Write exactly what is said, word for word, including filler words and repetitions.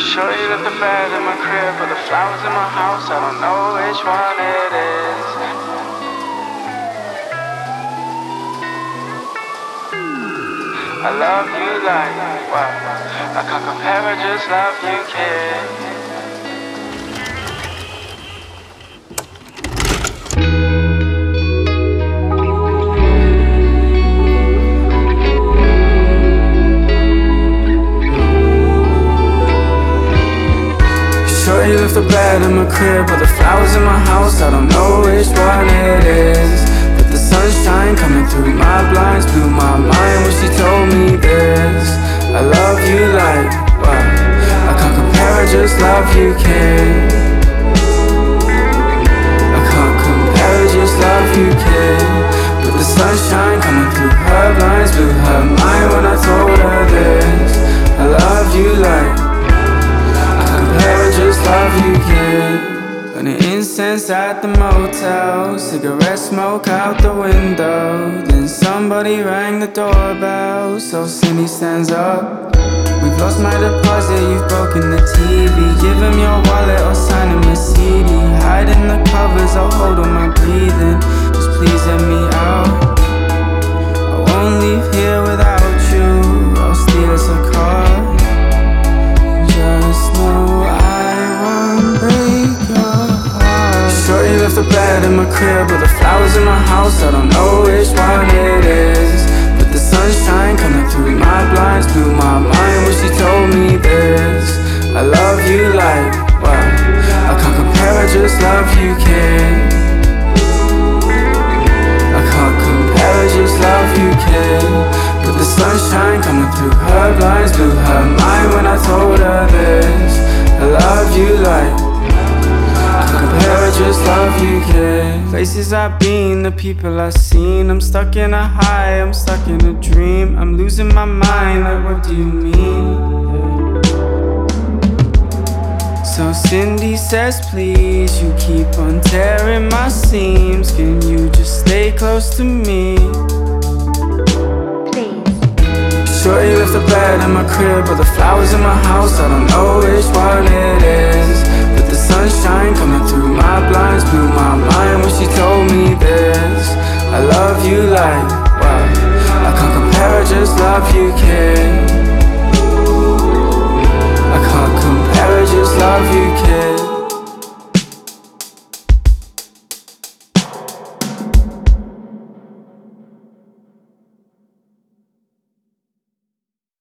Shorty left the bed in my crib, but the flowers in my house, I don't know which one it is. I love you like, wow, I can't compare, I just love you, kid. Shorty left the bed in my crib, but the flowers in my house, I don't know which one it is. But the sunshine coming through my blinds blew my mind when she told me this. I love you like, wow, I can't compare, I just love you, kid. I can't compare, I just love you, kid. But the sunshine coming through her blinds blew her mind when I told her this. I love you like, I just love you, kid. Burning incense at the motel, cigarette smoke out the window. Then somebody rang the doorbell, so Cindy stands up. We've lost my deposit, you've broken the T V. Give him your wallet or sign him a C D. Hide in the covers, I'll hold on my breathing. Just please let me out. I won't leave here without you, I'll steal us a car. Just know I won't break your heart. Shorty left the bed in my crib, but the flowers in my house, I don't know which one it is. But the sunshine coming through my blinds blew my mind when she told me this. I love you like, wow, I can't compare, I just love you, kid. I can't compare, I just love you, kid. But the sunshine coming through her blinds blew her mind when I told her this. I love you like, I can't compare, I just love you, kid. Places I've been, the people I've seen. I'm stuck in a high, I'm stuck in a dream. I'm losing my mind, like what do you mean? So Cindy says please, you keep on tearing my seams. Can you just stay close to me? Shorty left the bed in my crib, but the flowers in my house, I don't know which one it is. But the sunshine coming through my blinds blew my mind when she told me this. I love you like, wow, I can't compare, I just love you, kid.